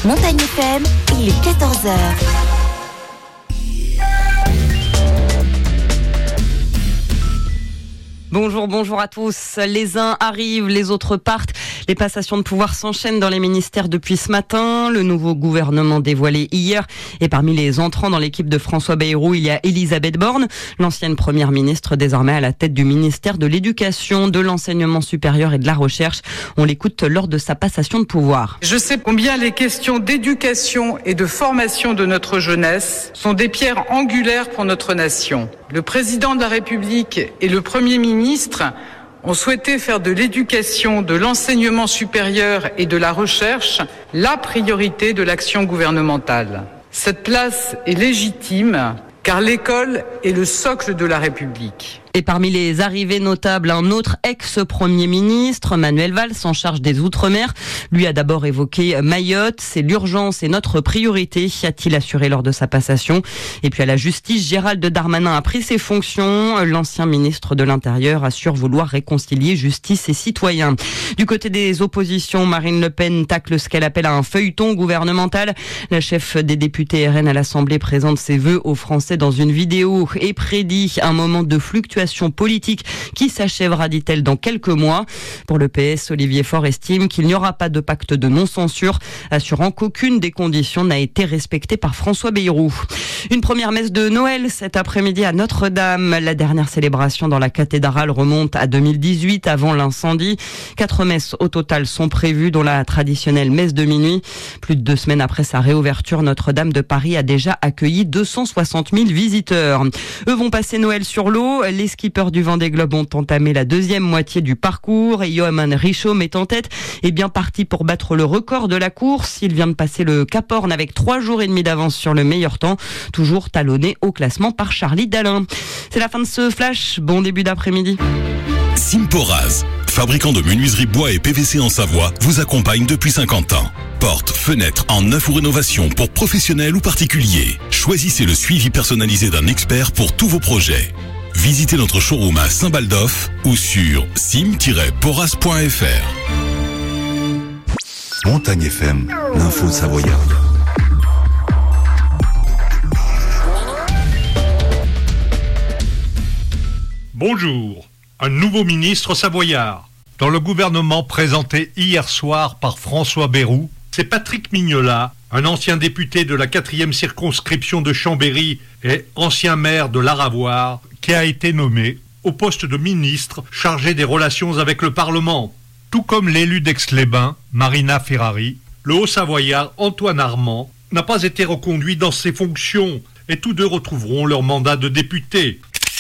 Montagne FM, il est 14h. Bonjour à tous. Les uns arrivent, les autres partent. Les passations de pouvoir s'enchaînent dans les ministères depuis ce matin. Le nouveau gouvernement dévoilé hier. Et parmi les entrants dans l'équipe de François Bayrou, il y a Elisabeth Borne, l'ancienne première ministre désormais à la tête du ministère de l'Éducation, de l'Enseignement supérieur et de la Recherche. On l'écoute lors de sa passation de pouvoir. Je sais combien les questions d'éducation et de formation de notre jeunesse sont des pierres angulaires pour notre nation. Le président de la République et le Premier ministre ont souhaité faire de l'éducation, de l'enseignement supérieur et de la recherche la priorité de l'action gouvernementale. Cette place est légitime car l'école est le socle de la République. Et parmi les arrivées notables, un autre ex-premier ministre, Manuel Valls, en charge des Outre-mer. Lui a d'abord évoqué Mayotte. C'est l'urgence et notre priorité, a-t-il assuré lors de sa passation. Et puis à la justice, Gérald Darmanin a pris ses fonctions. L'ancien ministre de l'Intérieur assure vouloir réconcilier justice et citoyens. Du côté des oppositions, Marine Le Pen tacle ce qu'elle appelle un feuilleton gouvernemental. La chef des députés RN à l'Assemblée présente ses vœux aux Français dans une vidéo et prédit un moment de fluctuation politique qui s'achèvera, dit-elle, dans quelques mois. Pour le PS, Olivier Faure estime qu'il n'y aura pas de pacte de non-censure, assurant qu'aucune des conditions n'a été respectée par François Bayrou. Une première messe de Noël cet après-midi à Notre-Dame. La dernière célébration dans la cathédrale remonte à 2018, avant l'incendie. 4 messes au total sont prévues, dont la traditionnelle messe de minuit. Plus de 2 semaines après sa réouverture, Notre-Dame de Paris a déjà accueilli 260 000 visiteurs. Eux vont passer Noël sur l'eau. Les skippers du Vendée Globe ont entamé la deuxième moitié du parcours et Johan Richomme est en tête et bien parti pour battre le record de la course. Il vient de passer le Cap Horn avec 3 jours et demi d'avance sur le meilleur temps, toujours talonné au classement par Charlie Dalin. C'est la fin de ce flash. Bon début d'après-midi. Simporaz, fabricant de menuiserie bois et PVC en Savoie, vous accompagne depuis 50 ans. Portes, fenêtres en neuf ou rénovation pour professionnels ou particuliers. Choisissez le suivi personnalisé d'un expert pour tous vos projets. Visitez notre showroom à Saint-Baldoff ou sur sim-poras.fr. Montagne FM, l'info savoyarde. Bonjour, un nouveau ministre savoyard. Dans le gouvernement présenté hier soir par François Bayrou, c'est Patrick Mignola, un ancien député de la 4e circonscription de Chambéry et ancien maire de l'Aravoire, qui a été nommé au poste de ministre chargé des relations avec le Parlement. Tout comme l'élu d'Aix-les-Bains, Marina Ferrari, le Haut-Savoyard Antoine Armand n'a pas été reconduit dans ses fonctions et tous deux retrouveront leur mandat de député.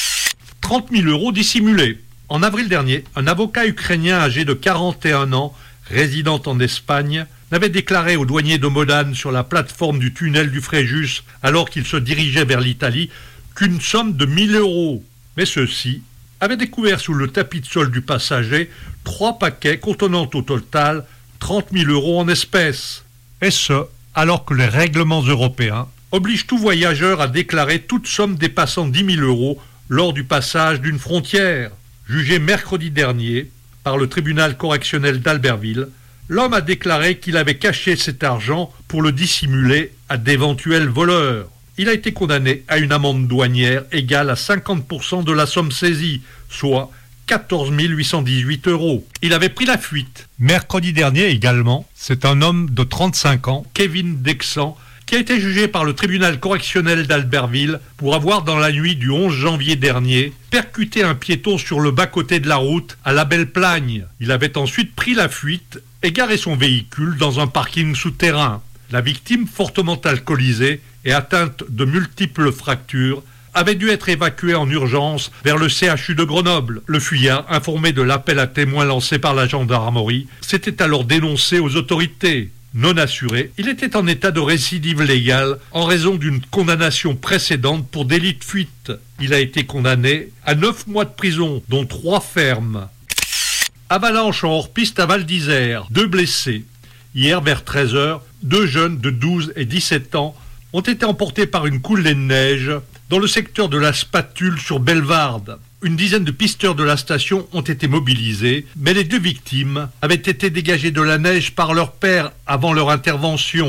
30 000 € dissimulés. En avril dernier, un avocat ukrainien âgé de 41 ans, résidant en Espagne, n'avait déclaré aux douaniers de Modane sur la plateforme du tunnel du Fréjus, alors qu'il se dirigeait vers l'Italie, qu'une somme de 1 000 €. Mais ceux-ci avaient découvert sous le tapis de sol du passager 3 paquets contenant au total 30 000 € en espèces. Et ce, alors que les règlements européens obligent tout voyageur à déclarer toute somme dépassant 10 000 € lors du passage d'une frontière. Jugé mercredi dernier par le tribunal correctionnel d'Albertville, l'homme a déclaré qu'il avait caché cet argent pour le dissimuler à d'éventuels voleurs. Il a été condamné à une amende douanière égale à 50% de la somme saisie, soit 14 818 €. Il avait pris la fuite. Mercredi dernier également, c'est un homme de 35 ans, Kevin Dexan, qui a été jugé par le tribunal correctionnel d'Albertville pour avoir, dans la nuit du 11 janvier dernier, percuté un piéton sur le bas-côté de la route à la Belle-Plagne. Il avait ensuite pris la fuite et garé son véhicule dans un parking souterrain. La victime, fortement alcoolisée et atteinte de multiples fractures, avait dû être évacuée en urgence vers le CHU de Grenoble. Le fuyard, informé de l'appel à témoins lancé par la gendarmerie, s'était alors dénoncé aux autorités. Non assuré, il était en état de récidive légale en raison d'une condamnation précédente pour délit de fuite. Il a été condamné à 9 mois de prison, dont 3 fermes. Avalanche en hors-piste à Val d'Isère, 2 blessés. Hier vers 13h, 2 jeunes de 12 et 17 ans ont été emportés par une coulée de neige dans le secteur de la Spatule sur Bellevarde. Une dizaine de pisteurs de la station ont été mobilisés, mais les 2 victimes avaient été dégagées de la neige par leur père avant leur intervention.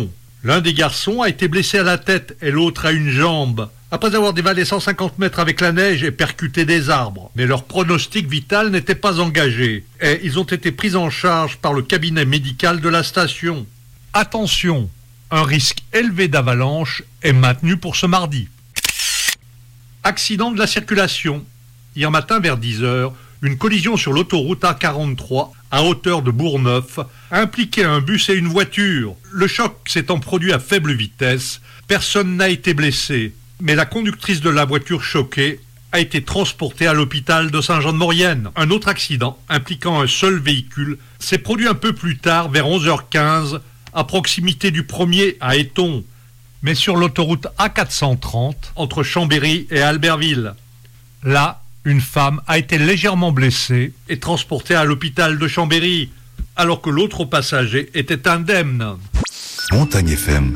L'un des garçons a été blessé à la tête et l'autre à une jambe, après avoir dévalé 150 mètres avec la neige et percuté des arbres. Mais leur pronostic vital n'était pas engagé et ils ont été pris en charge par le cabinet médical de la station. Attention, un risque élevé d'avalanche est maintenu pour ce mardi. Accident de la circulation. Hier matin vers 10h, une collision sur l'autoroute A43 à hauteur de Bourgneuf a impliqué un bus et une voiture. Le choc s'étant produit à faible vitesse, personne n'a été blessé, mais la conductrice de la voiture choquée a été transportée à l'hôpital de Saint-Jean-de-Maurienne. Un autre accident impliquant un seul véhicule s'est produit un peu plus tard vers 11h15 à proximité du premier à Éton, mais sur l'autoroute A430 entre Chambéry et Albertville. Là, une femme a été légèrement blessée et transportée à l'hôpital de Chambéry, alors que l'autre passager était indemne. Montagne FM.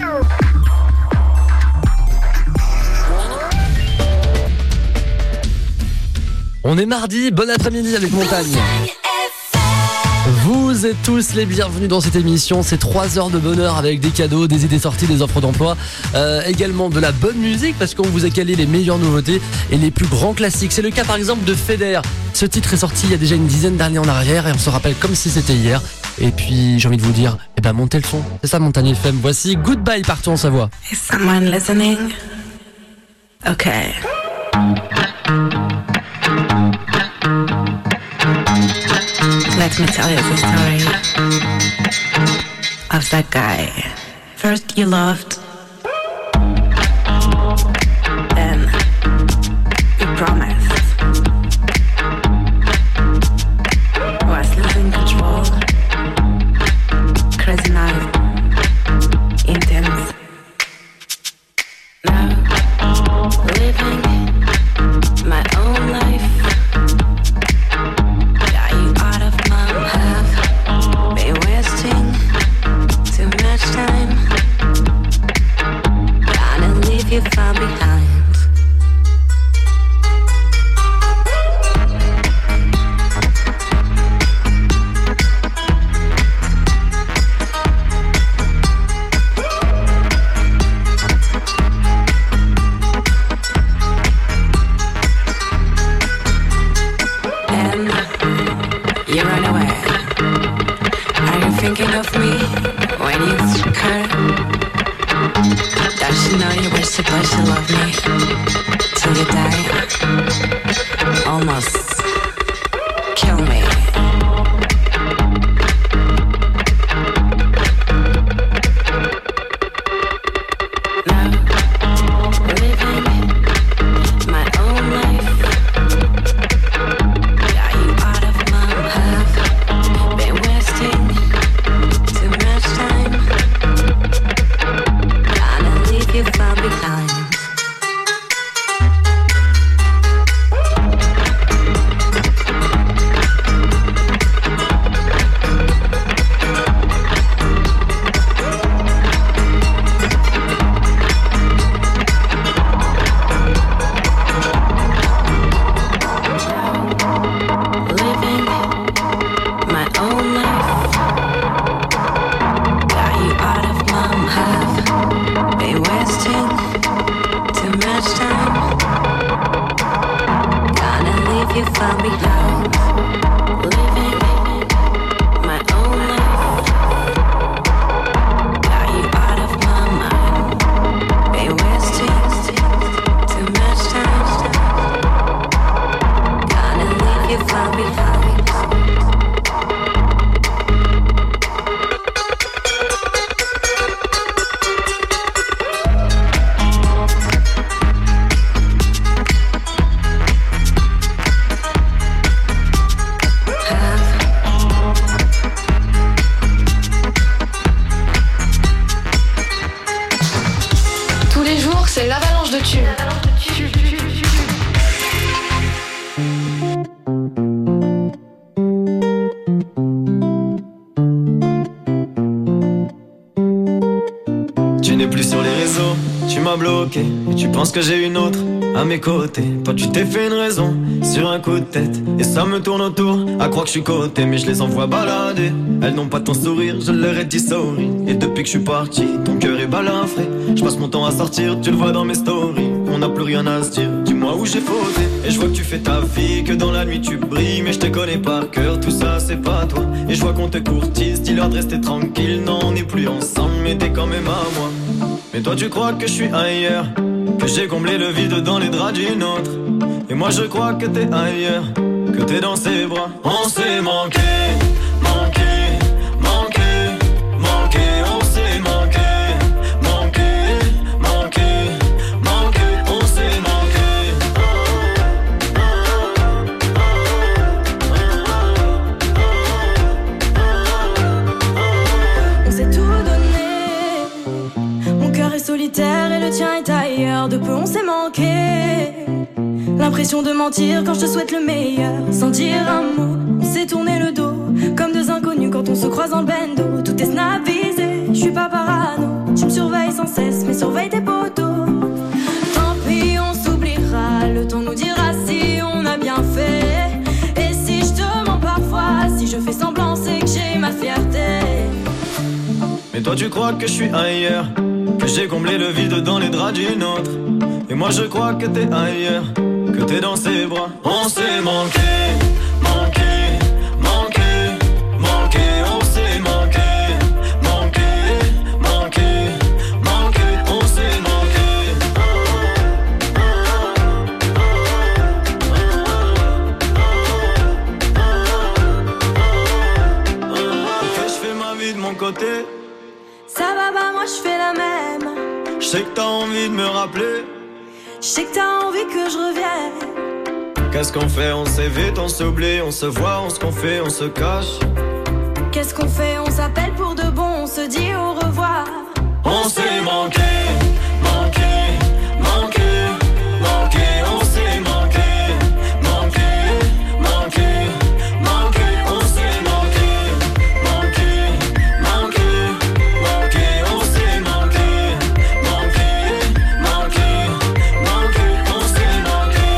On est mardi, bon après-midi avec Montagne. Vous êtes tous les bienvenus dans cette émission, c'est 3 heures de bonheur avec des cadeaux, des idées sorties, des offres d'emploi, également de la bonne musique parce qu'on vous a calé les meilleures nouveautés et les plus grands classiques. C'est le cas par exemple de Feder. Ce titre est sorti il y a déjà une dizaine d'années en arrière et on se rappelle comme si c'était hier. Et puis j'ai envie de vous dire, montez le son, c'est ça Montagne FM. Voici Goodbye partout en Savoie. Is someone listening? Okay. Let me tell you the story of that guy. First you loved, then you promised. Was losing control, crazy night, intense. Now living my own life. You far behind. And you run away. Are you thinking of me when you hurt? Does she know you were supposed to love me till you die? Almost kill me. Now, living my own life. Got you out of my path. Been wasting too much time. You far behind. Living my own life. Got you out of my path. Been wasting too much time. Gonna leave you far behind. Living my own life. Got you out of my mind. Been wasting too much time. Gonna leave you far behind. C'est l'avalanche de tubes. Tu n'es plus sur les réseaux, tu m'as bloqué et tu penses que j'ai une autre. à mes côtés. Toi tu t'es fait une raison sur un coup de tête. Et ça me tourne autour, à croire que je suis coté. Mais je les envoie balader, elles n'ont pas ton sourire, je leur ai dit sorry. Et depuis que je suis parti, ton cœur est balafré. Je passe mon temps à sortir, tu le vois dans mes stories. On n'a plus rien à se dire, dis-moi où j'ai fauté. Et je vois que tu fais ta vie, que dans la nuit tu brilles. Mais je te connais par cœur, tout ça c'est pas toi. Et je vois qu'on te courtise, dis-leur de rester tranquille. Non on n'est plus ensemble, mais t'es quand même à moi. Mais toi tu crois que je suis ailleurs, que j'ai comblé le vide dans les draps d'une autre. Et moi je crois que t'es ailleurs, que t'es dans ses bras. On s'est manqué, manqué, manqué, manqué. On s'est manqué, manqué, manqué, manqué. On s'est manqué. On s'est tout donné, mon cœur est solitaire et le tien est ailleurs. De peu on s'est manqué, l'impression de mentir quand je te souhaite le meilleur. Sans dire un mot, on s'est tourné le dos, comme deux inconnus quand on se croise dans le bendo. Tout est snapisé, je suis pas parano. Tu me surveilles sans cesse, mais surveille tes potos. Tant pis, on s'oubliera, le temps nous dira si on a bien fait. Et si je te mens parfois, si je fais semblant, c'est que j'ai ma fierté. Mais toi tu crois que je suis ailleurs, que j'ai comblé le vide dans les draps d'une autre. Et moi je crois que t'es ailleurs, que t'es dans ses bras. On s'est manqué, manqué, manqué, manqué. On s'est manqué, manqué, manqué, manqué. On s'est manqué. Ok, je fais ma vie de mon côté. Ça va pas, moi je fais la même. Je sais que t'as envie de me rappeler. Je sais que t'as envie que je revienne. Qu'est-ce qu'on fait? On s'évite, on s'oublie, on se voit, on se confie, on se cache. Qu'est-ce qu'on fait? On s'appelle pour de bon, on se dit au revoir. On s'est manqué, manqué, manqué, manqué. On s'est manqué, manqué, manqué, manqué. On s'est manqué, manqué, manqué, manqué. On s'est manqué, manqué, manqué, manqué. On s'est manqué.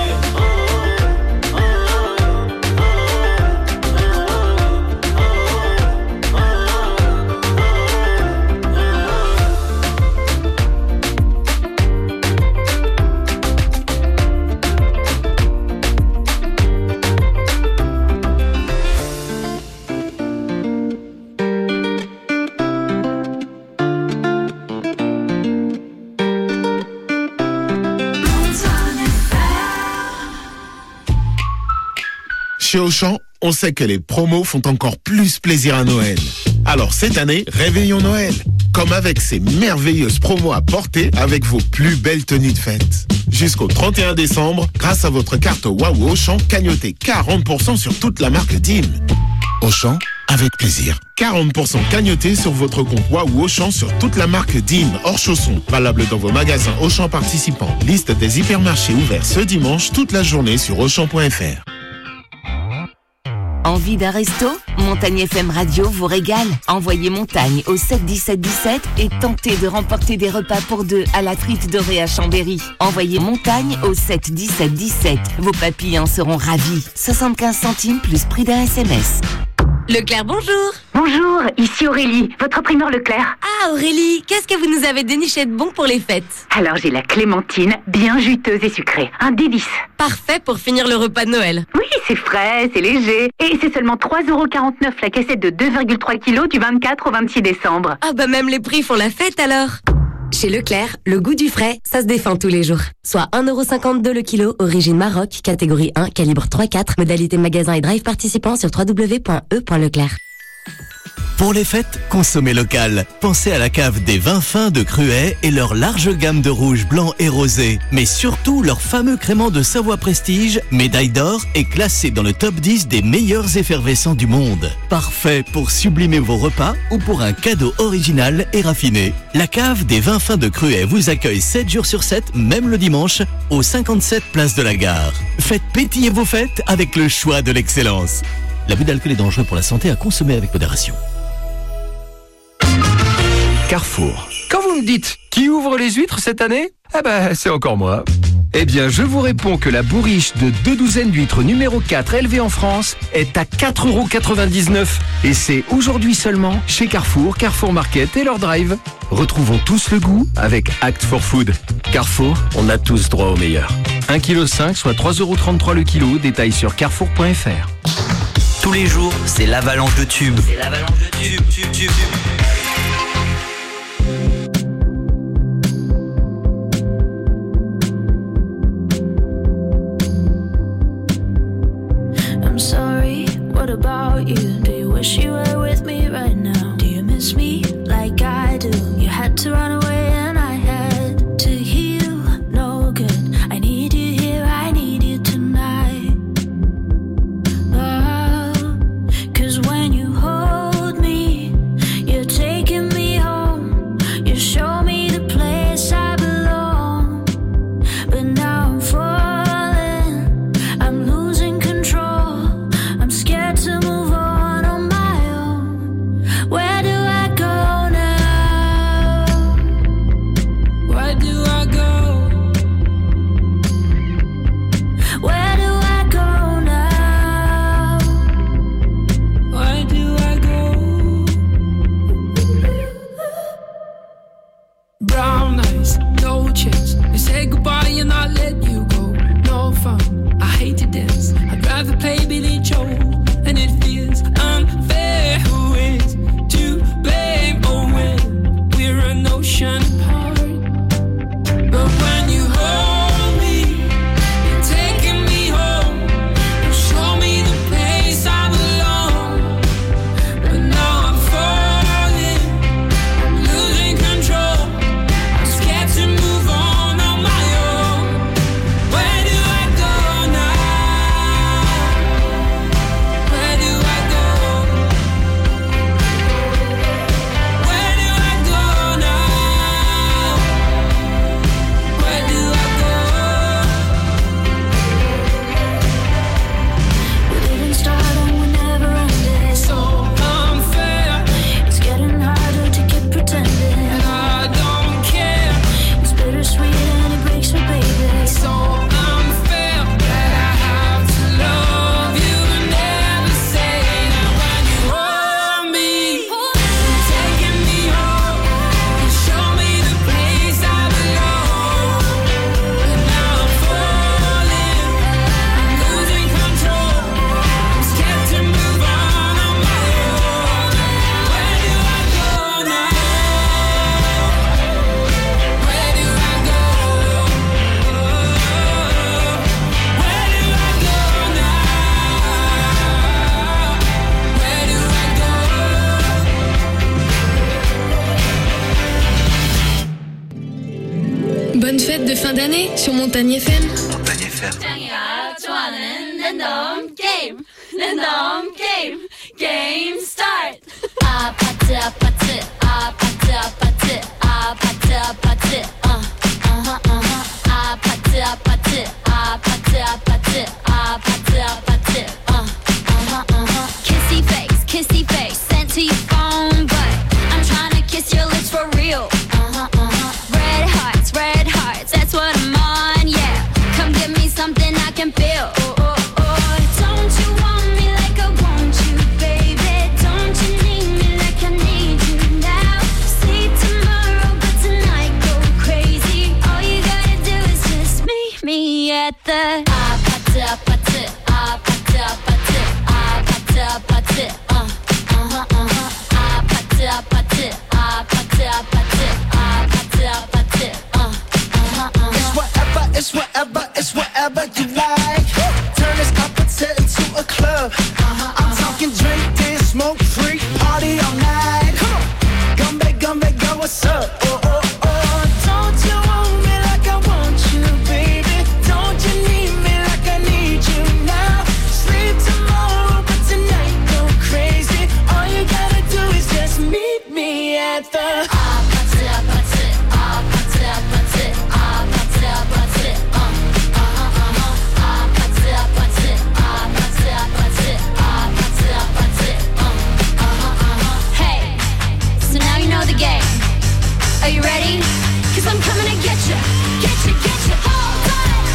Chez Auchan, on sait que les promos font encore plus plaisir à Noël. Alors cette année, réveillons Noël. Comme avec ces merveilleuses promos à porter avec vos plus belles tenues de fête. Jusqu'au 31 décembre, grâce à votre carte Waouh Auchan, cagnotez 40% sur toute la marque DIM. Auchan, avec plaisir. 40% cagnotés sur votre compte Waouh Auchan sur toute la marque DIM hors chaussons. Valable dans vos magasins Auchan participants. Liste des hypermarchés ouverts ce dimanche toute la journée sur Auchan.fr. Envie d'un resto? Montagne FM Radio vous régale. Envoyez Montagne au 7 17 17 et tentez de remporter des repas pour deux à la frite dorée à Chambéry. Envoyez Montagne au 7 17 17. Vos papilles en seront ravis. 75 centimes plus prix d'un SMS. Leclerc, bonjour. Bonjour, ici Aurélie, votre primeur Leclerc. Ah Aurélie, qu'est-ce que vous nous avez déniché de bon pour les fêtes? Alors j'ai la clémentine, bien juteuse et sucrée, un délice. Parfait pour finir le repas de Noël. Oui, c'est frais, c'est léger. Et c'est seulement 3,49€ la cassette de 2,3 kg du 24 au 26 décembre. Ah bah même les prix font la fête alors. Chez Leclerc, le goût du frais, ça se défend tous les jours. Soit 1,52€ le kilo, origine Maroc, catégorie 1, calibre 3-4, modalité magasin et drive participant sur www.e.leclerc. Pour les fêtes, consommez local. Pensez à la cave des vins fins de Cruet et leur large gamme de rouges, blancs et rosés. Mais surtout leur fameux crément de Savoie Prestige, médaille d'or et classé dans le top 10 des meilleurs effervescents du monde. Parfait pour sublimer vos repas ou pour un cadeau original et raffiné. La cave des vins fins de Cruet vous accueille 7 jours sur 7, même le dimanche, au 57 place de la Gare. Faites pétiller vos fêtes avec le choix de l'excellence. L'abus d'alcool est dangereux pour la santé, à consommer avec modération. Carrefour. Quand vous me dites qui ouvre les huîtres cette année, eh ben c'est encore moi. Eh bien, je vous réponds que la bourriche de 2 douzaines d'huîtres numéro 4 élevée en France est à 4,99 €. Et c'est aujourd'hui seulement chez Carrefour, Carrefour Market et leur drive. Retrouvons tous le goût avec Act for Food. Carrefour, on a tous droit au meilleur. 1,5 kg, soit 3,33 € le kilo. Détail sur carrefour.fr. Tous les jours, c'est l'avalanche de tubes. C'est l'avalanche de tubes. I'm sorry, what about you? Do you wish you were with me right now? Do you miss me like I do? You had to run away and I had to heal. No good, I need you here, I need you tonight. Oh, 'cause when you hold me, you're taking me home. You show me the place I belong. But now I'm falling, I'm losing control. I'm scared to move on my own. Where do I go now? Where do I go? Where do I go now? Where do I go? Brown eyes, no chance. You say goodbye and I let you go. No fun, I hate to dance. I'd rather play Billy Joel. And it feels unfair. Who is to blame? Oh, when we're an ocean apart. But when you hold me, you're taking me home. You show me the place I belong. But now I'm falling, I'm losing control. I'm scared to move on my own. Where do I go now? Where do I go? Where do I go now? Where do I go? We didn't start and we never ended. So unfair, It's getting harder to keep pretending. and I don't care. It's bittersweet and it breaks me, baby. So unfair that I have to love you and never say that. When you hold me, you're taking me home. You show me the place I belong. But now I'm falling, I'm losing control. I'm scared to move on my own. Where do I go now? Where do I go? Where do I go now? Where do I go? Bonne fête de fin d'année sur Montagne FM. Montagne FM. Game start. Ah, party, ah, party, ah, party, ah, party, ah, party, ah, party, ah, party, ah, party, ah, party, ah, party, ah, party, ah, party, kissy face, sent to your phone, but I'm trying to kiss your lips for real. Red hearts, that's what I'm on, yeah. Come give me something I can feel. Don't you want me like I want you, baby? Don't you need me like I need you now? Sleep tomorrow, but tonight go crazy. All you gotta do is just meet me at the party, party, party, party, party, party, party, party, party, It's whatever, it's whatever you like. Turn this opposite into a club. I'm talking drink, dance, smoke, freak, party all night. Gumbe, go, what's up? Oh, oh, oh. Don't you want me like I want you, baby? Don't you need me like I need you now? Sleep tomorrow, but tonight go crazy. All you gotta do is just meet me at the Are you ready? 'Cause I'm coming to get you. Hold on.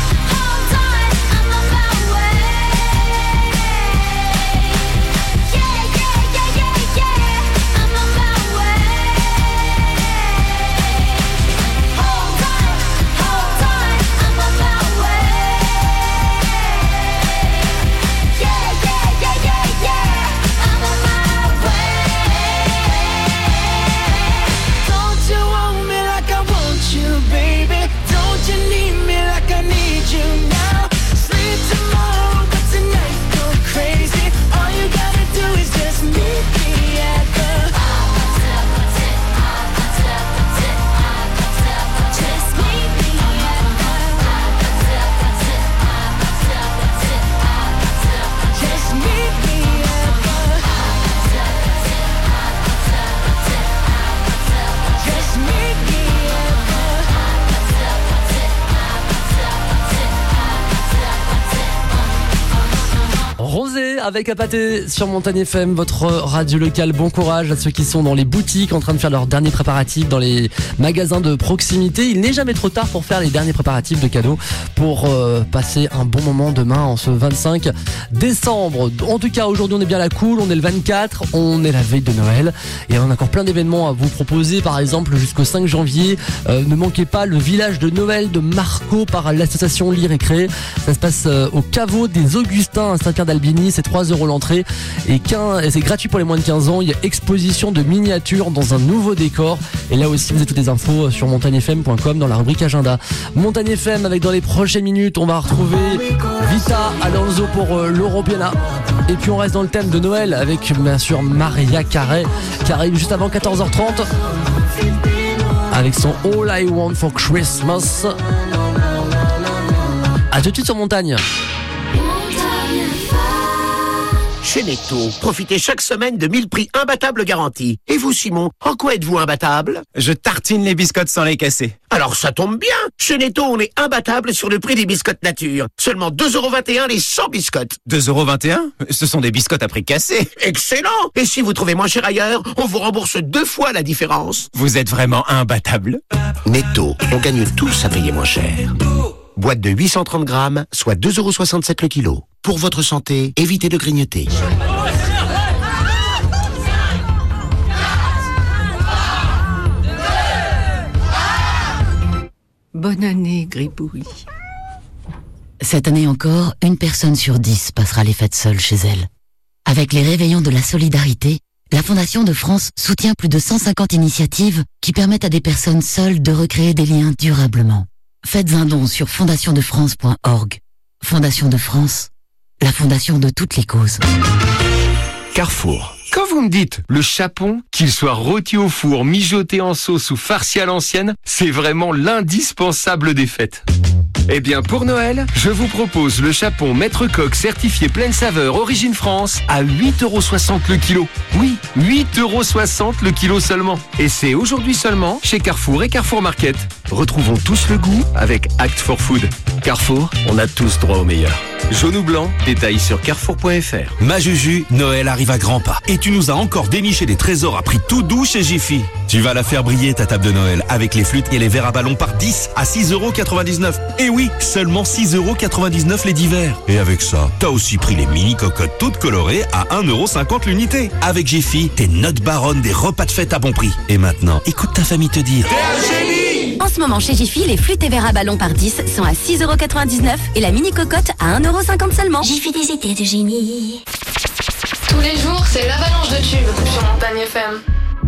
avec à pâté sur Montagne FM, votre radio locale. Bon courage à ceux qui sont dans les boutiques en train de faire leurs derniers préparatifs, dans les magasins de proximité. Il n'est jamais trop tard pour faire les derniers préparatifs de cadeaux pour passer un bon moment demain en ce 25 décembre. En tout cas, aujourd'hui on est bien à la cool, on est le 24, on est la veille de Noël et on a encore plein d'événements à vous proposer. Par exemple, jusqu'au 5 janvier, ne manquez pas le village de Noël de Marco par l'association Lire et Créer. Ça se passe au caveau des Augustins à Saint-Pierre-d'Albigny, c'est 3 € l'entrée et c'est gratuit pour les moins de 15 ans. Il y a exposition de miniatures dans un nouveau décor et là aussi vous avez toutes les infos sur montagnefm.com dans la rubrique agenda. Montagne FM avec dans les prochaines minutes on va retrouver Vita Alonso pour l'Europiana et puis on reste dans le thème de Noël avec bien sûr Maria Carey qui arrive juste avant 14h30 avec son All I Want for Christmas. A tout de suite sur Montagne. Chez Netto, profitez chaque semaine de 1000 prix imbattables garantis. Et vous, Simon, en quoi êtes-vous imbattable? Je tartine les biscottes sans les casser. Alors ça tombe bien. Chez Netto, on est imbattable sur le prix des biscottes nature. Seulement 2,21 € les 100 biscottes. 2,21 €? Ce sont des biscottes à prix cassé. Excellent. Et si vous trouvez moins cher ailleurs, on vous rembourse 2 fois la différence. Vous êtes vraiment imbattable. Netto, on gagne tous à payer moins cher. Boîte de 830 grammes, soit 2,67 € le kilo. Pour votre santé, évitez de grignoter. Bonne année, Gribouille. Cette année encore, 1 personne sur 10 passera les fêtes seule chez elle. Avec les réveillons de la solidarité, la Fondation de France soutient plus de 150 initiatives qui permettent à des personnes seules de recréer des liens durablement. Faites un don sur fondationdefrance.org. Fondation de France, la fondation de toutes les causes. Carrefour. Quand vous me dites le chapon, qu'il soit rôti au four, mijoté en sauce ou farci à l'ancienne, c'est vraiment l'indispensable des fêtes. Eh bien, pour Noël, je vous propose le chapon Maître Coq certifié pleine saveur Origine France à 8,60 € le kilo. Oui, 8,60 € le kilo seulement. Et c'est aujourd'hui seulement chez Carrefour et Carrefour Market. Retrouvons tous le goût avec Act for Food. Carrefour, on a tous droit au meilleur. Jaune ou blanc, détail sur carrefour.fr. Ma Juju, Noël arrive à grands pas. Et tu nous as encore déniché des trésors à prix tout doux chez Jiffy. Tu vas la faire briller ta table de Noël avec les flûtes et les verres à ballon par 10 à 6,99 €. Et oui, seulement 6,99 € les 10 verres. Et avec ça, t'as aussi pris les mini cocottes toutes colorées à 1,50 € l'unité. Avec Jiffy, t'es notre baronne des repas de fête à bon prix. Et maintenant, écoute ta famille te dire. T'es un génie! En ce moment chez Jiffy, les flûtes et verres à ballon par 10 sont à 6,99 € et la mini cocotte à 1,50 € seulement. Jiffy des idées de génie. Tous les jours, c'est l'avalanche de tubes sur Montagne FM.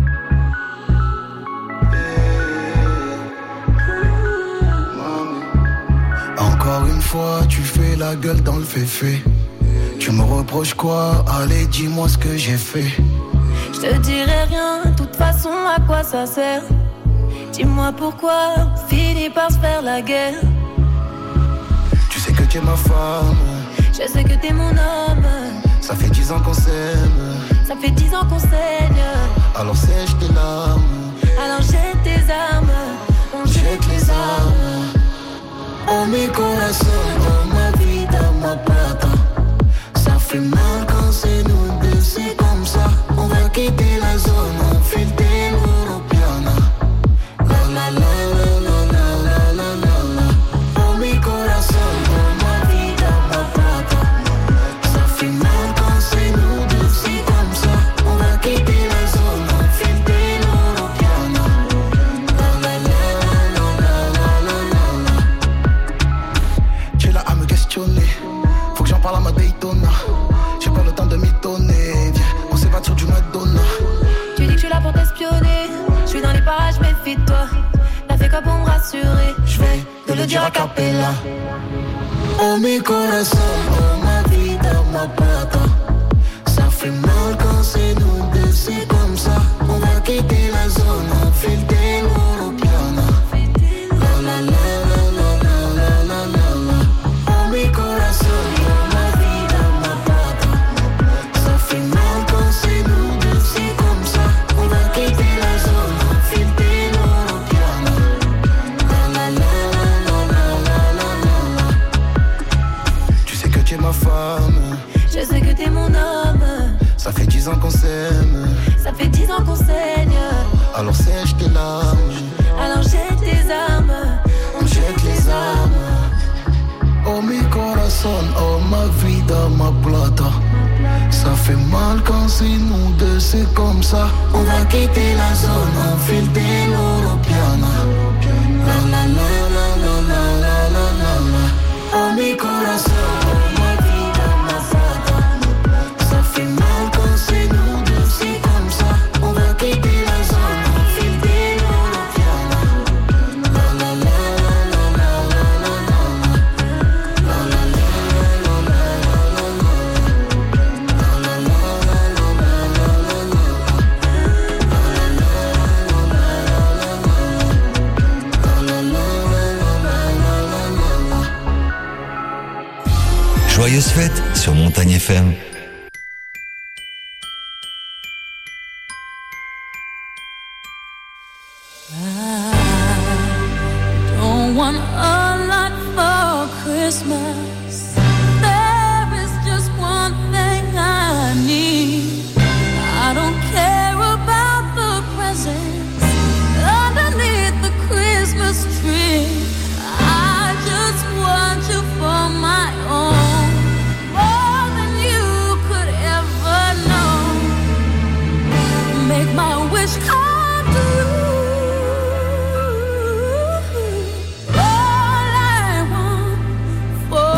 Encore une fois, tu fais la gueule dans le féfé. Tu me reproches quoi? Allez, dis-moi ce que j'ai fait. Je te dirai rien, de toute façon, à quoi ça sert? Dis-moi pourquoi on finit par se faire la guerre. Tu sais que tu es ma femme. Je sais que t'es mon homme. Ça fait 10 ans qu'on s'aime. Ça fait 10 ans qu'on saigne. Alors sèche tes larmes. Alors jette tes armes. On jette les armes. Oh mi corazón, oh ma vida, ma plata. Ça fait mal quand c'est nous deux, c'est comme ça. On va quitter la zone, on file des l'Europiana. La la la la la la la la la. Oh mi corazón, oh ma vida, ma plata. Ça fait mal quand c'est nous deux, c'est comme ça. On va quitter la zone, on file des l'Europiana. La la la la la la la la la. Tu es là à me questionner. Faut que j'en parle à ma Daytona. J'ai pas le temps de m'étonner. Viens, on s'évade sur du Madonna. Tu dis que je suis là pour t'espionner. Je suis dans les parages, méfie-toi. T'as fait quoi pour me rassurer? Je vais te le dire a cappella. Oh mi corazón, oh ma vida, ma plata. Ça fait mal quand c'est nous deux, c'est comme ça. On va quitter la zone, on file des l'Europiana. La la la la la la la la la. Oh mi corazón, oh ma vida, ma plata. Ça fait mal quand c'est nous deux, c'est comme ça. On va quitter la zone, on file des l'Europiana. La la la la la la la la la. Tu sais que tu es ma femme. Je sais que t'es mon alors sèche tes larmes. Alors jette tes armes. On jette les armes. Oh mi corazon, oh ma vida, ma plata. Ça fait mal quand c'est nous deux, c'est comme ça. On va quitter la zone, on file de l'Europiana. La la la la la la la la la la. Oh mi corazon, oh ma vida, ma plata. Ça fait mal quand c'est nous deux, c'est comme ça. On va quitter la zone, on file de l'Europiana. La la la la la la la la la. La la la la la la la la. Joyeuses fêtes sur Montagne FM. Don't want a lot for Christmas. There is just one thing I need. I don't care about the presents underneath the Christmas tree. I just want you for my own, more than you could ever know. Make my wish come true. All I want for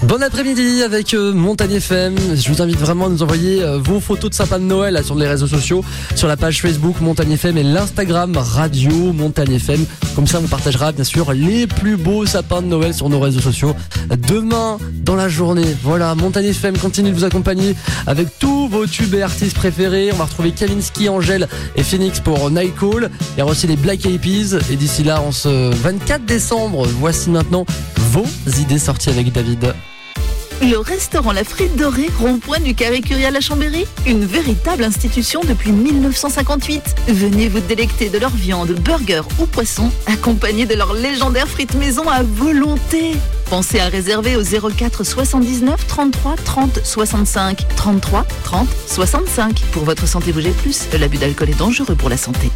Bon après-midi avec Montagne FM. Je vous invite vraiment à nous envoyer vos photos de sapin de Noël là, sur les réseaux sociaux, sur la page Facebook Montagne FM et l'Instagram Radio Montagne FM. Comme ça, on partagera bien sûr les plus beaux sapins de Noël sur nos réseaux sociaux demain dans la journée. Voilà, Montagne FM continue de vous accompagner avec tous vos tubes et artistes préférés. On va retrouver Kavinsky, Angèle et Phoenix pour Night Call. Il y aura aussi les Black Eyed Peas. Et d'ici là, en ce 24 décembre, voici maintenant vos idées sorties avec David. Le restaurant La Frite Dorée, rond-point du Carré-Curie à la Chambéry, une véritable institution depuis 1958. Venez vous délecter de leur viande, burger ou poisson, accompagnés de leurs légendaires frites maison à volonté. Pensez à réserver au 04 79 33 30 65 33 30 65. Pour votre santé, bougez plus. L'abus d'alcool est dangereux pour la santé.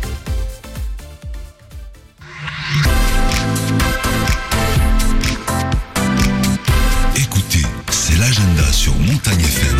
L'agenda sur Montagne FM.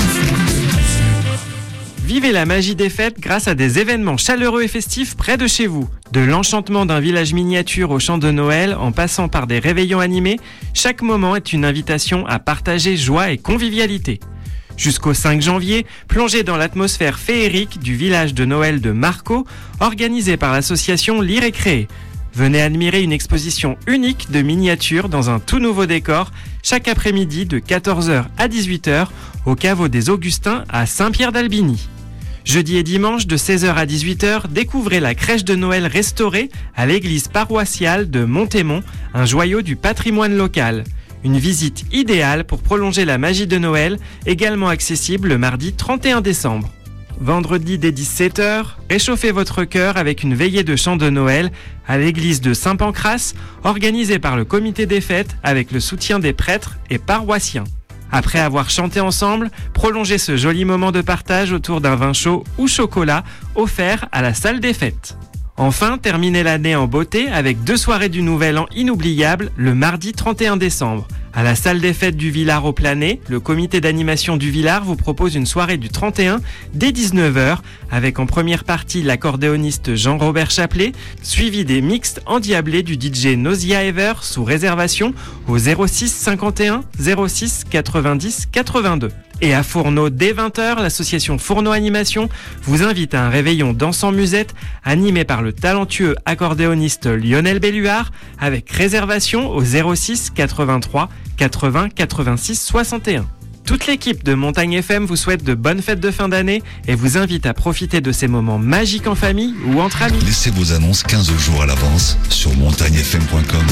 Vivez la magie des fêtes grâce à des événements chaleureux et festifs près de chez vous. De l'enchantement d'un village miniature au chant de Noël, en passant par des réveillons animés, chaque moment est une invitation à partager joie et convivialité. Jusqu'au 5 janvier, plongez dans l'atmosphère féerique du village de Noël de Marco, organisé par l'association Lire et Créer. Venez admirer une exposition unique de miniatures dans un tout nouveau décor chaque après-midi de 14h à 18h au caveau des Augustins à Saint-Pierre-d'Albigny. Jeudi et dimanche de 16h à 18h, découvrez la crèche de Noël restaurée à l'église paroissiale de Montémont, un joyau du patrimoine local. Une visite idéale pour prolonger la magie de Noël, également accessible le mardi 31 décembre. Vendredi dès 17h, réchauffez votre cœur avec une veillée de chant de Noël à l'église de Saint-Pancrace, organisée par le comité des fêtes avec le soutien des prêtres et paroissiens. Après avoir chanté ensemble, prolongez ce joli moment de partage autour d'un vin chaud ou chocolat offert à la salle des fêtes. Enfin, terminez l'année en beauté avec 2 soirées du Nouvel An inoubliables le mardi 31 décembre. À la salle des fêtes du Villard au Planet, le comité d'animation du Villard vous propose une soirée du 31 dès 19h avec en première partie l'accordéoniste Jean-Robert Chaplet, suivi des mixtes endiablés du DJ Nausea Ever sous réservation au 06 51 06 90 82. Et à Fourneau, dès 20h, l'association Fourneau Animation vous invite à un réveillon dansant musette animé par le talentueux accordéoniste Lionel Belluard avec réservation au 06 83 80 86 61. Toute l'équipe de Montagne FM vous souhaite de bonnes fêtes de fin d'année et vous invite à profiter de ces moments magiques en famille ou entre amis. Laissez vos annonces 15 jours à l'avance sur montagnefm.com.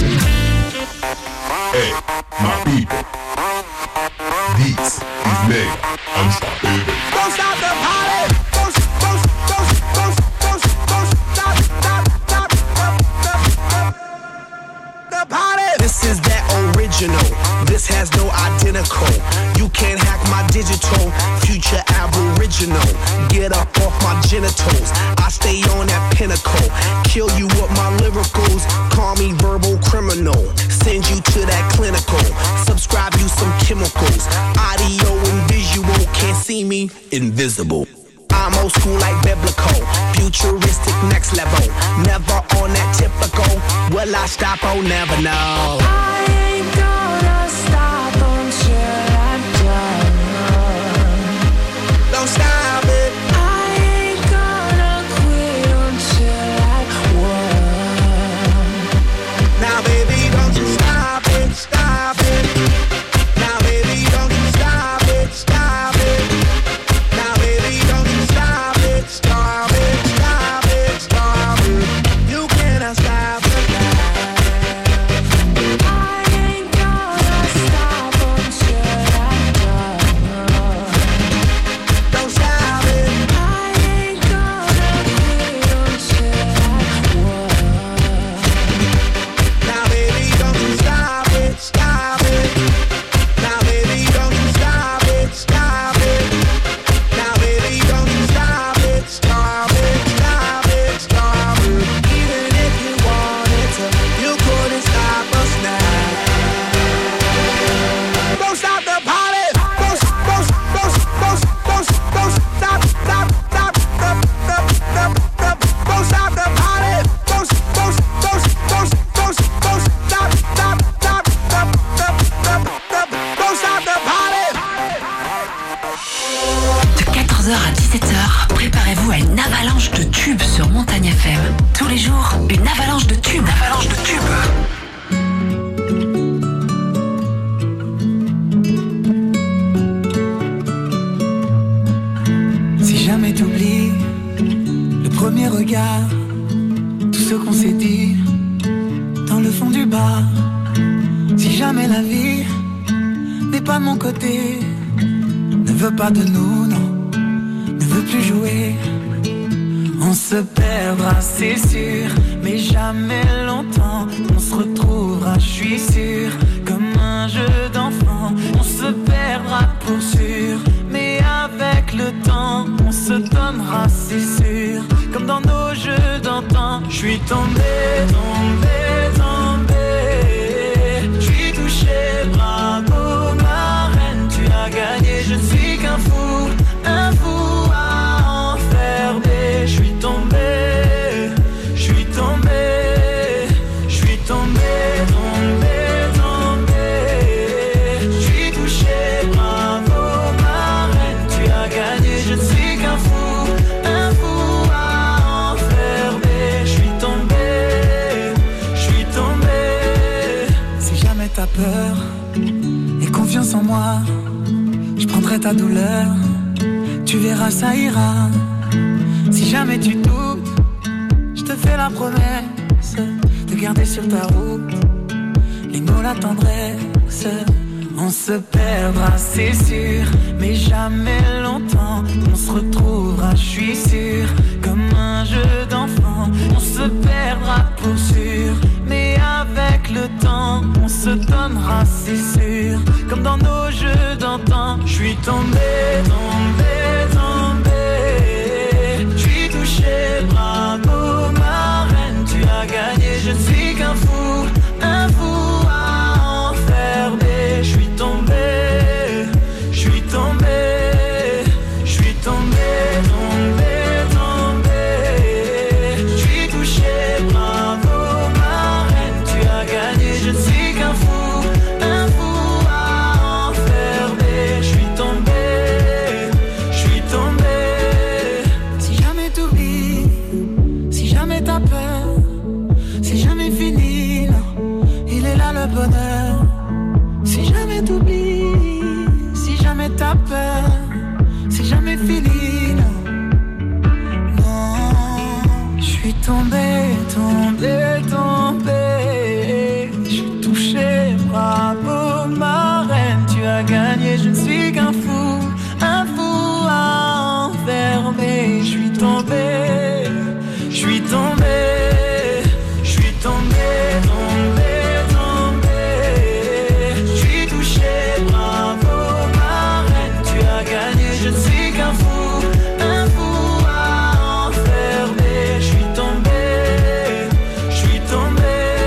Hey, my people. This is mega unstoppable. Don't stop the party. Don't stop the party. This is that original. This has no identical. You can't hack my digital. Future aboriginal. Get up off my genitals. I stay on that pinnacle. Kill you with my lyricals. Call me verbal criminal. Send you to that clinical. Subscribe you some chemicals. Audio and visual. Can't see me, invisible. I'm old school like biblical. Futuristic next level. Never on that typical. Will I stop? Oh, never know. I ain't gonna stop until I'm done. Don't stop it. I ain't gonna quit until I won. Now baby, don't you stop it, stop it. Now baby, don't you stop it, stop it. Now baby, don't you stop it, stop it, stop it, stop it. You cannot stop it now. la vie n'est pas de mon côté, ne veut pas de nous, non, ne veut plus jouer. On se perdra, c'est sûr, mais jamais longtemps. On se retrouvera, je suis sûr, comme un jeu d'enfant. On se perdra pour sûr, mais avec le temps, on se donnera, c'est sûr, comme dans nos jeux d'antan. Je suis tombé, tombé, tombé. Je suis touché, bravo ma reine, tu as gagné. Je ne suis qu'un fou à enfermer. Je suis tombé, je suis tombé, je suis tombé, tombé, tombé. Je suis touché, bravo ma reine, tu as gagné. Je ne suis qu'un fou à enfermer. Je suis tombé, je suis tombé. Si jamais t'as peur et confiance en moi, je prendrai ta douleur, tu verras ça ira. Si jamais tu doutes, je te fais la promesse de garder sur ta route les mots, la tendresse. On se perdra, c'est sûr, mais jamais longtemps. On se retrouvera, je suis sûr, comme un jeu d'enfant. On se perdra pour sûr, mais avec le temps, on se donnera, c'est sûr, comme dans nos jeux d'antan. Je suis tombé, tombé, tombé. Je suis touché, bravo ma reine, tu as gagné. Je ne suis qu'un fou à enfermer. Je suis tombé, je suis tombé, je suis tombé, tombé, tombé. Je suis touché, bravo ma reine, tu as gagné. Je ne suis qu'un fou à enfermer. Je suis tombé, je suis tombé. Si jamais t'oublies, si jamais t'as peur, c'est jamais fini, non, il est là le bonheur. Si jamais t'oublies, si jamais t'as peur, c'est jamais fini, non, non. Je suis tombé, tombé, tombé. Je suis touché, bravo ma reine, tu as gagné. Je ne suis qu'un fou à enfermer. Je suis tombé, je suis tombé, je suis tombé, tombé, tombé. Je suis touché, bravo ma reine, tu as gagné. Je ne suis qu'un fou à enfermer. Je suis tombé, je suis tombé.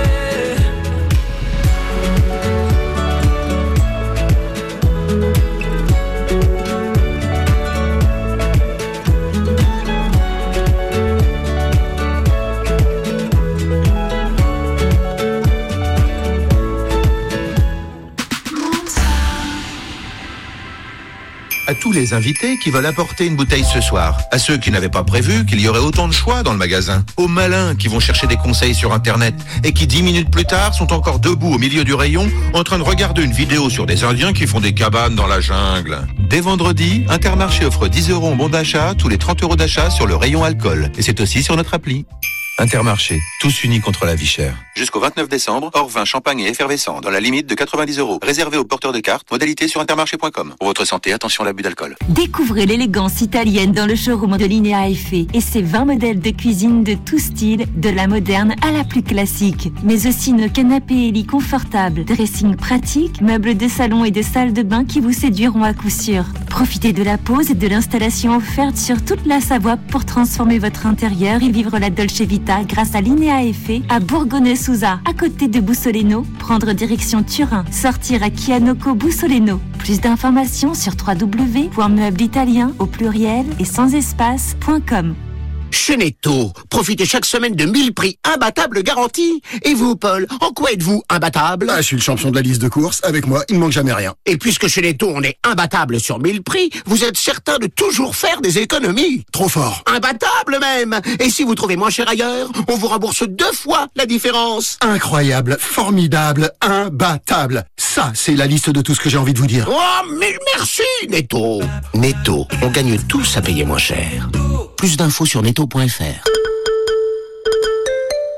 À tous les invités qui veulent apporter une bouteille ce soir, à ceux qui n'avaient pas prévu qu'il y aurait autant de choix dans le magasin, aux malins qui vont chercher des conseils sur internet et qui 10 minutes plus tard sont encore debout au milieu du rayon en train de regarder une vidéo sur des Indiens qui font des cabanes dans la jungle. Dès vendredi, Intermarché offre 10 € en bon d'achat tous les 30 € d'achat sur le rayon alcool, et c'est aussi sur notre appli. Intermarché, tous unis contre la vie chère. Jusqu'au 29 décembre, hors vin, champagne et effervescent, dans la limite de 90 €. Réservé aux porteurs de cartes, modalité sur intermarché.com. Pour votre santé, attention à l'abus d'alcool. Découvrez l'élégance italienne dans le showroom de Linea Effet et ses 20 modèles de cuisine de tout style, de la moderne à la plus classique. Mais aussi nos canapés et lits confortables, dressing pratique, meubles de salon et de salle de bain qui vous séduiront à coup sûr. Profitez de la pause et de l'installation offerte sur toute la Savoie pour transformer votre intérieur et vivre la Dolce Vita grâce à Linea Effet à Bourgogne-Souza, à côté de Bussoleno. Prendre direction Turin, sortir à Chianoco Bussoleno. Plus d'informations sur www.meublesitalien au pluriel et sans espace.com. Chez Netto, profitez chaque semaine de 1000 prix imbattables garantis. Et vous, Paul, en quoi êtes-vous imbattable? Je suis le champion de la liste de courses. Avec moi, il ne manque jamais rien. Et puisque chez Netto, on est imbattable sur 1000 prix, vous êtes certain de toujours faire des économies. Trop fort. Imbattable même. Et si vous trouvez moins cher ailleurs, on vous rembourse 2 fois la différence. Incroyable, formidable, imbattable. Ça, c'est la liste de tout ce que j'ai envie de vous dire. Oh, mais merci, Netto. Netto, on gagne tous à payer moins cher. Plus d'infos sur netto.fr.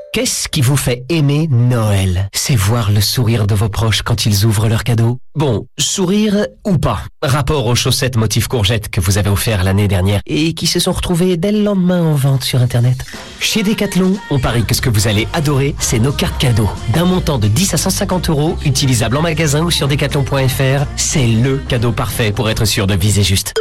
Qu'est-ce qui vous fait aimer Noël? C'est voir le sourire de vos proches quand ils ouvrent leurs cadeaux. Bon, sourire ou pas. Rapport aux chaussettes motif courgette que vous avez offert l'année dernière et qui se sont retrouvées dès le lendemain en vente sur Internet. Chez Decathlon, on parie que ce que vous allez adorer, c'est nos cartes cadeaux. D'un montant de 10 à 150 €, utilisables en magasin ou sur decathlon.fr, c'est le cadeau parfait pour être sûr de viser juste.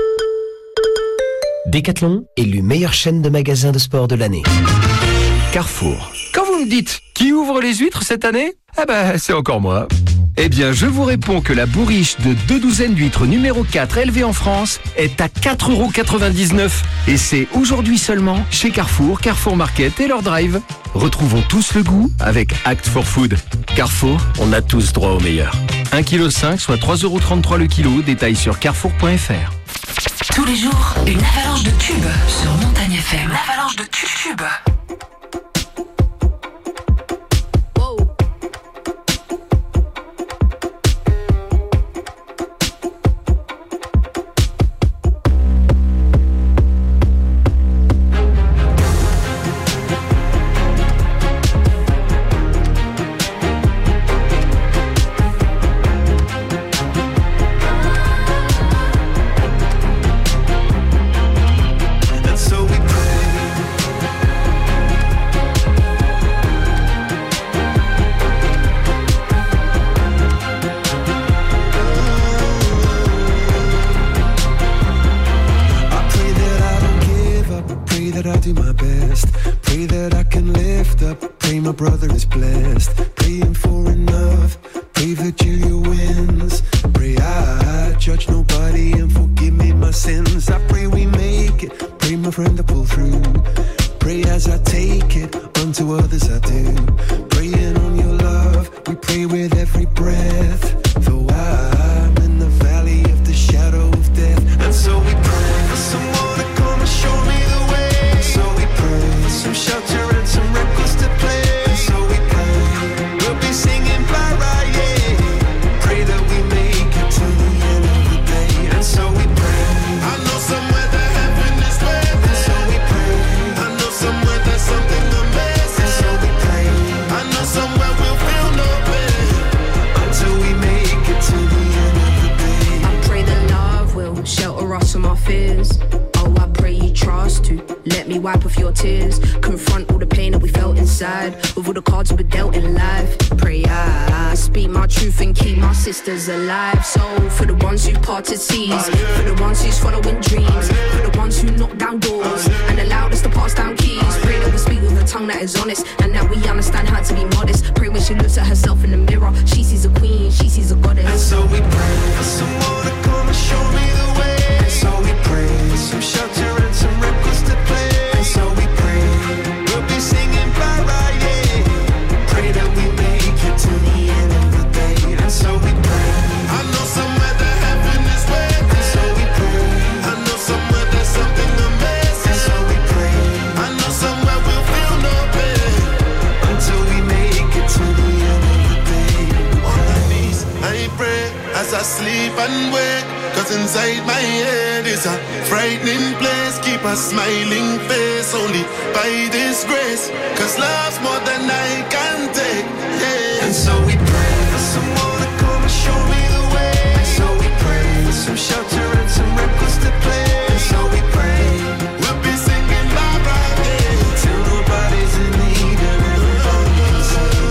Decathlon, élu meilleure chaîne de magasins de sport de l'année. Carrefour. Quand vous me dites qui ouvre les huîtres cette année, eh ben c'est encore moi. Eh bien, je vous réponds que la bourriche de 2 douzaines d'huîtres numéro 4 élevée en France est à 4,99 €. Et c'est aujourd'hui seulement chez Carrefour, Carrefour Market et leur drive. Retrouvons tous le goût avec Act for Food. Carrefour, on a tous droit au meilleur. 1,5 kg, soit 3,33 € le kilo. Détail sur carrefour.fr. Tous les jours, une avalanche de tubes sur Montagne FM. Une avalanche de tubes. Alive, so for the ones who parted seas, for the ones who's following dreams, for the ones who knock down doors and allowed us to pass down keys. Pray that we speak with a tongue that is honest and that we understand how to be modest. Pray when she looks at herself in the mirror, she sees a queen, she sees a goddess. And so we pray for someone to come and show me the way. And so we pray for some shelter and some records to play. And so we pray we'll be singing bye bye, yeah. Pray that we make it to the end of the day. And so we pray. I know somewhere that heaven is waiting. And so we pray. I know somewhere there's something amazing. And so we pray. I know somewhere we'll feel no pain until we make it to the end of the day. On my knees, I pray as I sleep and wake. Cause inside my head is a frightening place. Keep a smiling face only by this grace. Cause love's more than I can take, yeah. And so we pray for someone to come and show me the way. And so we pray for some shelter and some records to play. And so we pray we'll be singing bye bye, yeah, till nobody's in need and everybody's safe.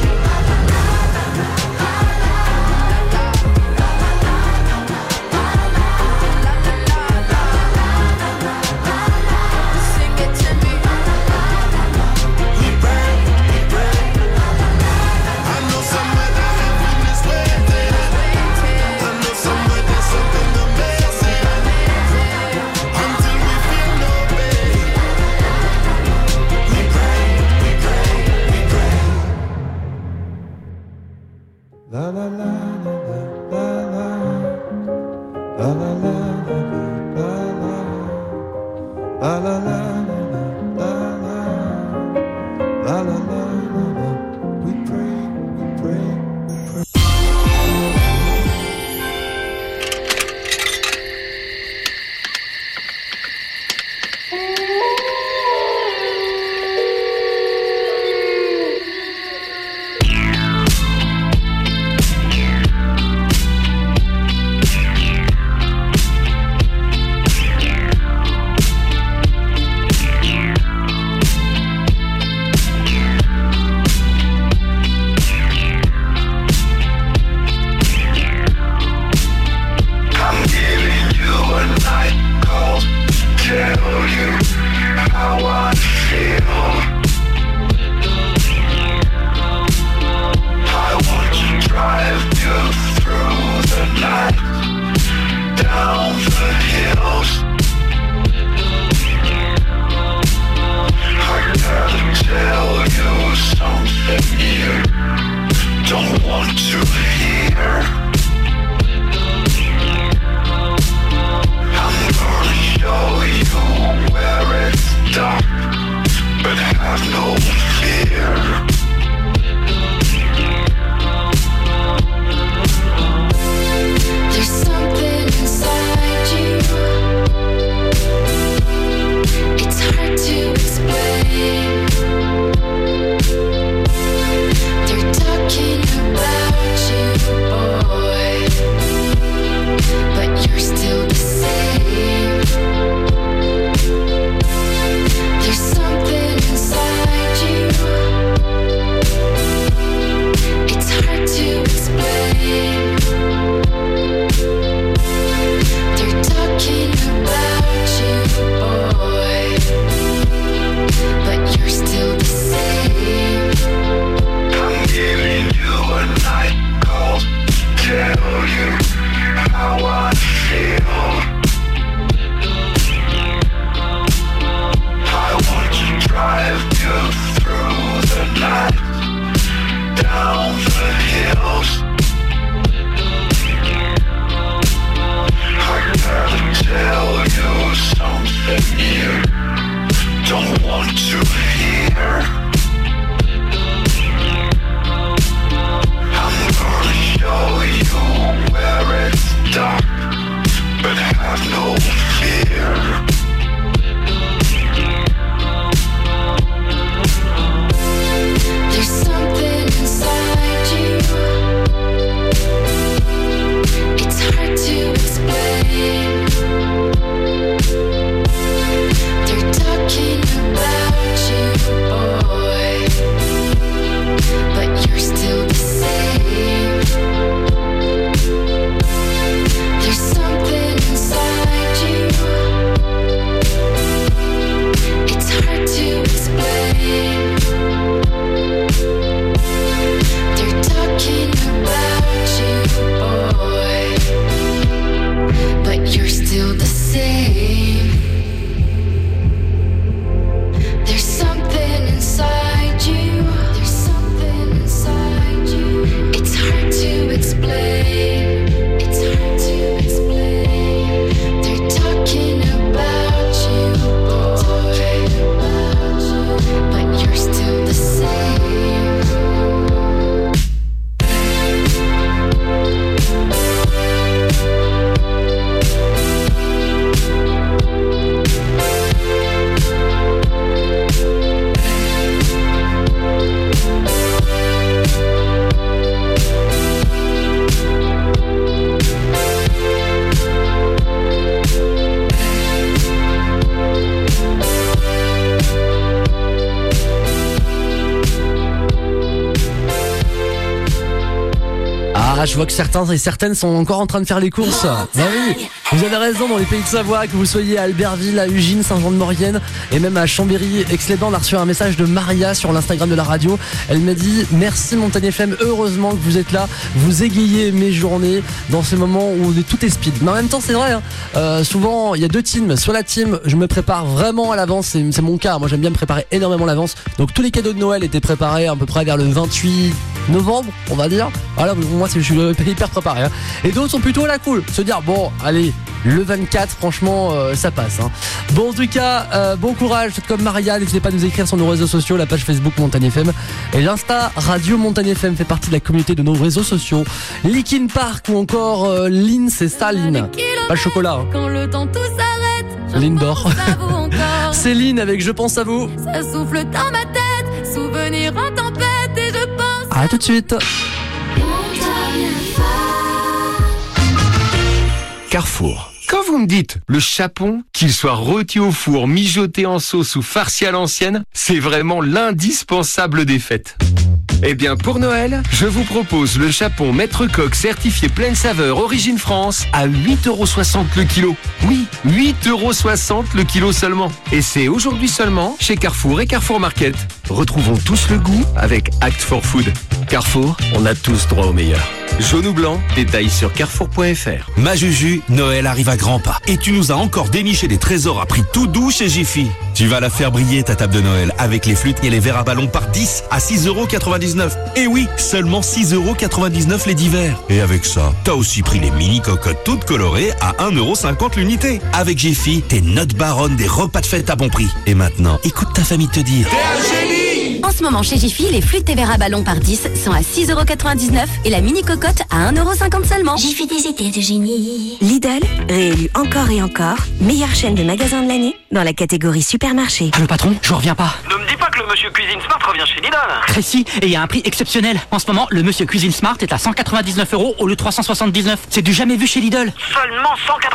Ah, je vois que certains et certaines sont encore en train de faire les courses. Ah oui, vous avez raison, dans les pays de Savoie, que vous soyez à Albertville, à Ugine, Saint-Jean-de-Maurienne et même à Chambéry, Aix-les-Bains. On a reçu un message de Maria sur l'Instagram de la radio. Elle m'a dit merci Montagne FM, heureusement que vous êtes là, vous égayez mes journées dans ce moment où tout est speed. Mais en même temps c'est vrai, hein. Souvent il y a deux teams, soit la team je me prépare vraiment à l'avance, c'est mon cas, moi j'aime bien me préparer énormément à l'avance, donc tous les cadeaux de Noël étaient préparés à peu près vers le 28 novembre on va dire, voilà, moi je suis hyper préparé, hein. Et d'autres sont plutôt à la cool, se dire bon allez le 24 franchement ça passe, hein. Bon en tout cas bon courage, faites comme Maria, n'hésitez pas à nous écrire sur nos réseaux sociaux, la page Facebook Montagne FM et l'Insta Radio Montagne FM fait partie de la communauté de nos réseaux sociaux. Linkin Park ou encore Lynn, c'est ça Lynn, pas le chocolat, hein. Quand le temps tout s'arrête, Lynn d'or. Céline avec Je pense à vous. ça souffle dans ma tête, souvenir en tempête et je pense À tout de suite. Carrefour. Quand vous me dites le chapon, qu'il soit rôti au four, mijoté en sauce ou farci à l'ancienne, c'est vraiment l'indispensable des fêtes. Eh bien pour Noël, je vous propose le chapon Maître Coq certifié pleine saveur origine France à 8,60€ le kilo. Oui, 8,60€ le kilo seulement. Et c'est aujourd'hui seulement chez Carrefour et Carrefour Market. Retrouvons tous le goût avec Act for Food. Carrefour, on a tous droit au meilleur. Jaune ou blanc, détails sur carrefour.fr. Ma Juju, Noël arrive à grands pas. Et tu nous as encore déniché des trésors à prix tout doux chez Jiffy. Tu vas la faire briller ta table de Noël avec les flûtes et les verres à ballon par 10 à 6,99€. Et oui, seulement 6,99€ les 10 verres. Et avec ça, t'as aussi pris les mini cocottes toutes colorées à 1,50€ l'unité. Avec Jiffy, t'es notre baronne des repas de fête à bon prix. Et maintenant, écoute ta famille te dire. T'es un génie! En ce moment chez Jiffy, les flûtes et verres à ballon par 10 sont à 6,99€ et la mini cocotte à 1,50€ seulement. Jiffy des idées de génie. Lidl, réélu encore et encore, meilleure chaîne de magasins de l'année dans la catégorie supermarché. Ah, le patron, je reviens pas. Ne me dis pas que le Monsieur Cuisine Smart revient chez Lidl. Précis, et il y a un prix exceptionnel. En ce moment, le Monsieur Cuisine Smart est à 199€ au lieu de 379. C'est du jamais vu chez Lidl. Seulement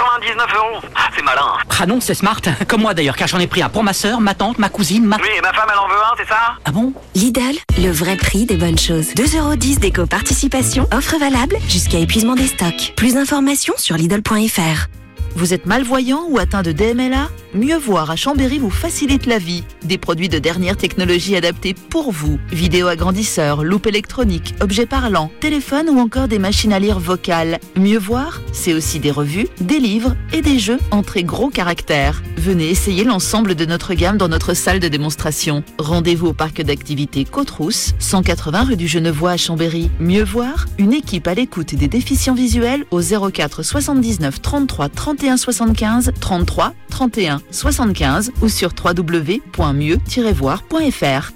199€. C'est malin. Ah non, c'est smart. Comme moi d'ailleurs, car j'en ai pris un pour ma sœur, ma tante, ma cousine, Oui, et ma femme elle en veut un, c'est ça? Ah bon? Lidl, le vrai prix des bonnes choses. 2,10€ d'éco-participation, offre valable jusqu'à épuisement des stocks. Plus d'informations sur Lidl.fr. Vous êtes malvoyant ou atteint de DMLA ? Mieux voir à Chambéry vous facilite la vie. Des produits de dernière technologie adaptés pour vous. Vidéo agrandisseur, loupe électronique, objets parlants, téléphone ou encore des machines à lire vocales. Mieux voir, c'est aussi des revues, des livres et des jeux en très gros caractères. Venez essayer l'ensemble de notre gamme dans notre salle de démonstration. Rendez-vous au parc d'activités Côte-Rousse, 180 rue du Genevois à Chambéry. Mieux voir, une équipe à l'écoute des déficients visuels au 04 79 33 31 75 33 31 75 ou sur www.mieux-voir.fr.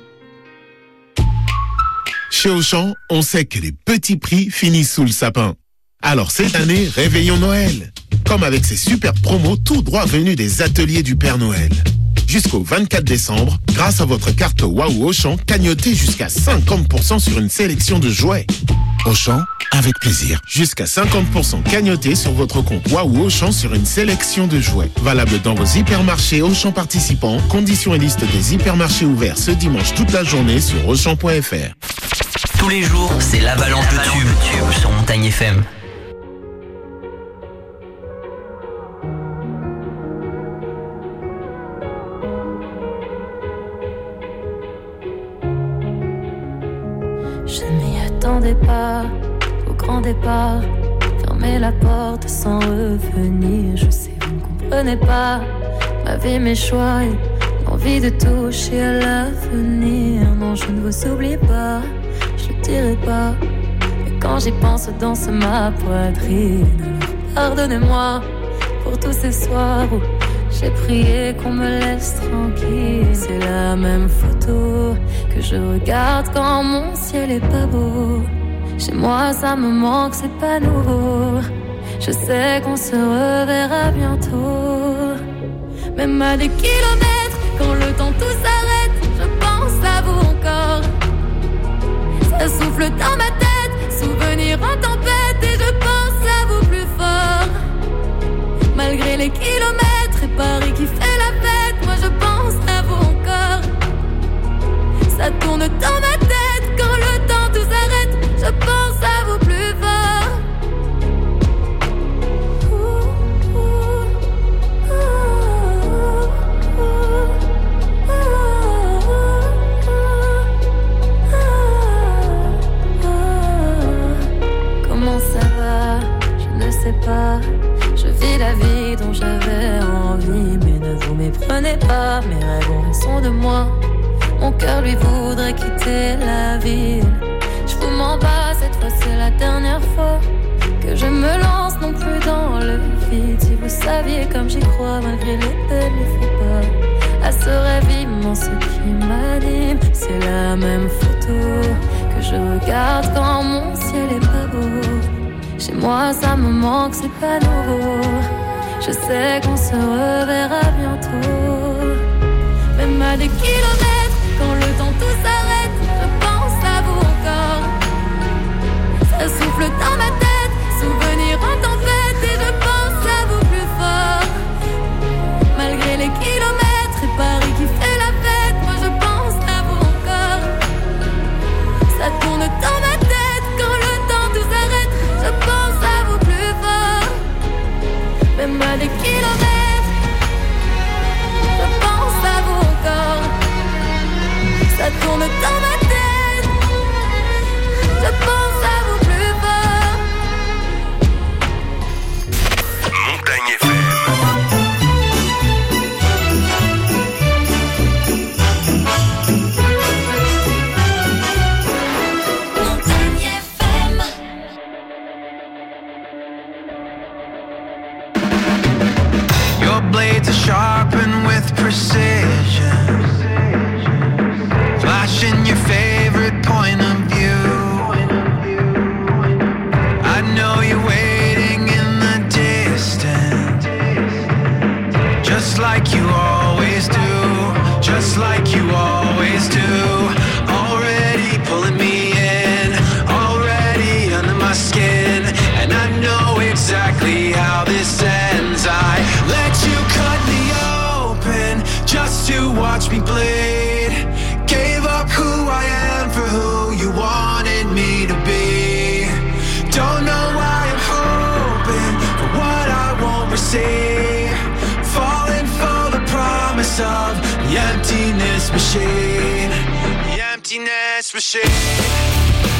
Chez Auchan, on sait que les petits prix finissent sous le sapin. Alors cette année, réveillons Noël. Comme avec ces super promos tout droit venus des ateliers du Père Noël. Jusqu'au 24 décembre, grâce à votre carte Waouh Auchan, cagnotez jusqu'à 50% sur une sélection de jouets. Auchan, avec plaisir. Jusqu'à 50% cagnoté sur votre compte Waouh Auchan sur une sélection de jouets. Valable dans vos hypermarchés Auchan participants. Conditions et liste des hypermarchés ouverts ce dimanche toute la journée sur Auchan.fr. Tous les jours, c'est l'avalanche de tubes sur Montagne FM. Je m'y attendais pas au grand départ. Fermer la porte sans revenir. Je sais, vous ne comprenez pas ma vie, mes choix et l'envie de toucher à l'avenir. Non, je ne vous oublie pas, je le dirai pas. Mais quand j'y pense, danse ma poitrine. Alors pardonnez-moi pour tous ces soirs où j'ai prié qu'on me laisse tranquille. C'est la même photo que je regarde quand mon ciel est pas beau. Chez moi ça me manque, c'est pas nouveau. Je sais qu'on se reverra bientôt. Même à des kilomètres, quand le temps tout s'arrête, je pense à vous encore. Ça souffle dans ma tête, souvenir en tempête, et je pense à vous plus fort. Malgré les kilomètres et Paris qui fait la fête, moi je pense à vous encore. Ça tourne dans ma tête quand le temps tout s'arrête, je pense à vous plus Comment ça va? Je ne sais pas. Je vis la vie dont j'avais envie. Mais ne vous méprenez pas, mes rêves ont raison de moi. Mon cœur lui voudrait quitter la ville. Je vous mens pas, cette fois c'est la dernière fois que je me lance non plus dans le vide. Si vous saviez comme j'y crois malgré les peines, les faux pas. À ce rêve immense qui m'anime, c'est la même photo que je regarde quand mon ciel est pas beau. Chez moi ça me manque, c'est pas nouveau. Je sais qu'on se reverra bientôt. Même à des kilomètres, quand le temps tout s'arrête, je pense à vous encore. Ça souffle dans ma tête, souvenir en tempête, et je pense à vous plus fort. Malgré les kilomètres et Paris qui fait la fête, moi je pense à vous encore. Ça tourne dans ma tête, quand le temps tout s'arrête, je pense à vous plus fort. Même à des kilomètres, je pense à vous encore. Ça tourne dans ma tête, je pense à vous plus fort. Montagne FM. Montagne FM. Your blades are sharpened with precision, flashing your favorite point of view. I know you're waiting in the distance, just like you always do, just like you always do. Already pulling me in, already under my skin, and I know exactly how this ends. I let you cut me open just to watch me bleed. Gave up who I am for who you wanted me to be. Don't know why I'm hoping for what I won't receive. Falling for the promise of the emptiness machine. The emptiness machine.